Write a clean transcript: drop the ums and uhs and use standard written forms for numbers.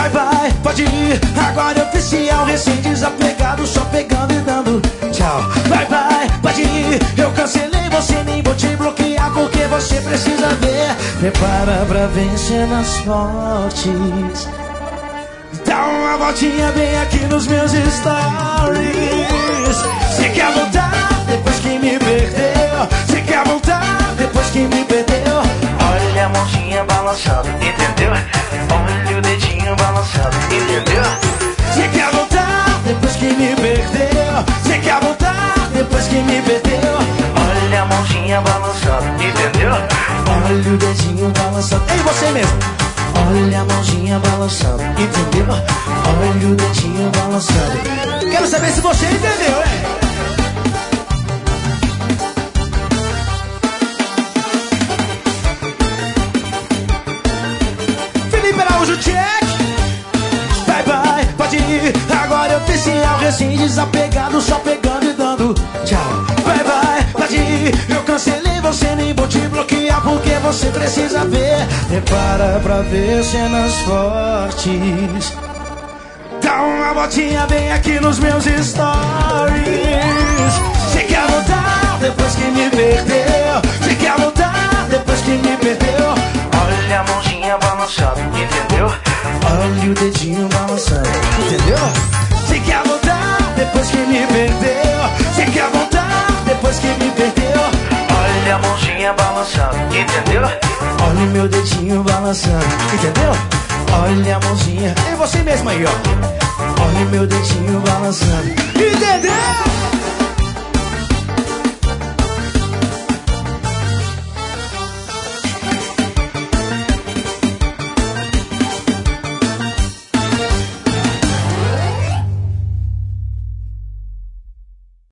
Vai, vai, pode ir, agora é oficial, recém-desapegado, só pegando e dando tchau. Vai, vai, pode ir, eu cancelei você, nem vou te bloquear, porque você precisa ver. Prepara pra vencer nas fortes. Dá uma voltinha bem aqui nos meus stories. Você quer voltar depois que me perdeu? Você quer voltar depois que me perdeu? Olha a mãozinha balançando, entendeu? Olha o dedinho balançando, entendeu? Você quer voltar depois que me perdeu? Você quer voltar depois que me perdeu? Olha a mãozinha balançando, entendeu? Olha o dedinho balançando. Ei, você mesmo. Olha a mãozinha balançando, entendeu? Olha o dedinho balançando. Quero saber se você entendeu, hein? Felipe Araújo, check. Vai, vai, pode ir, agora é oficial, recém-desapegado, só pegando e dando tchau. Vai, vai, pode ir, eu cancelei você, nem vou te bloquear, porque você precisa ver. Prepara pra ver cenas fortes. Dá uma voltinha bem aqui nos meus stories. Você quer voltar depois que me perdeu? Você quer voltar depois que me perdeu? Olha a mãozinha balançando, entendeu? Olha o dedinho balançando, entendeu? Você quer voltar depois que me perdeu? Você quer voltar depois que me perdeu? Olha a mãozinha balançando, entendeu? Olha o meu dedinho balançando, entendeu? Olha a mãozinha, é você mesmo aí, ó. Olha o meu dedinho balançando.